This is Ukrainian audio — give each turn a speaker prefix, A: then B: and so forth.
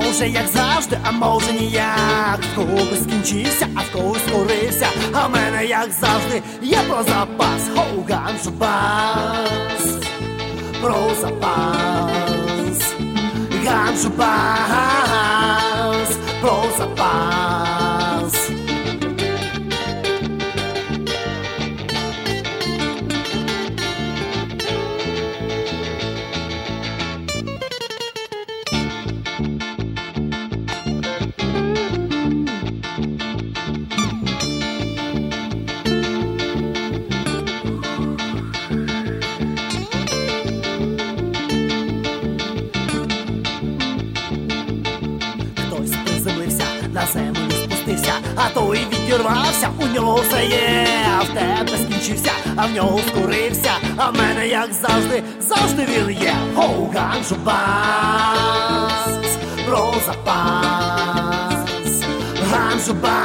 A: може як завжди, а може ніяк. В когось скінчився, а в когось скорився, а в мене як завжди є про запас. Хоу, ганджу бас, про запас. Ганджу бас, про запас. На землю спустився, а той відірвався, у нього все є, а в тебе скінчився, а в нього скорився, а в мене як завжди, завжди він є. Хоу, ганджу бас, про запас. Ганджу бас.